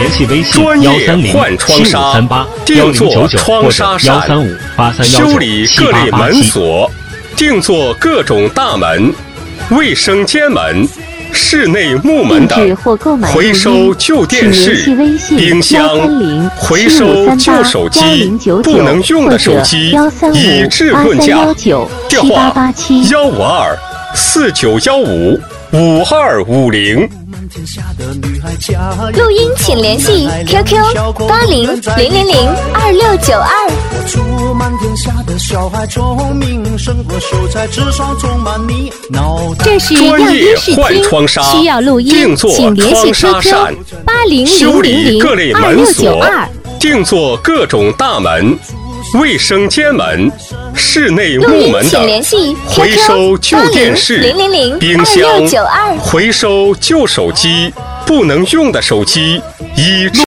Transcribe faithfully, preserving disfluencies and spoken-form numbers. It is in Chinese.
联系微信专业幺三零换窗七五纱三八幺定做零九九窗或者纱扇幺三五八三幺九修理七各类门八八七。 锁，定做各种大门、卫生间门、室内木门等。回收旧电视、冰箱，回收旧手机，不能用的手机，以质论价。电话：幺五二四九幺五五二五零。 录音请联系 Q Q 八零零零零二六九二。 我祝满天下的小孩聪明，胜过秀才智商充满你脑袋。 这是专业样音视听， 换窗纱， 需要录音定做请联系窗纱 Q Q 扇， 八零修零零零理各类二六九门锁二。， 定做各种大门、卫生间门、室内录音木门等。 请联系 Q 回 Q 收旧八零电视、 零零零冰二六九箱， 二。 回收旧手机，不能用的手机，以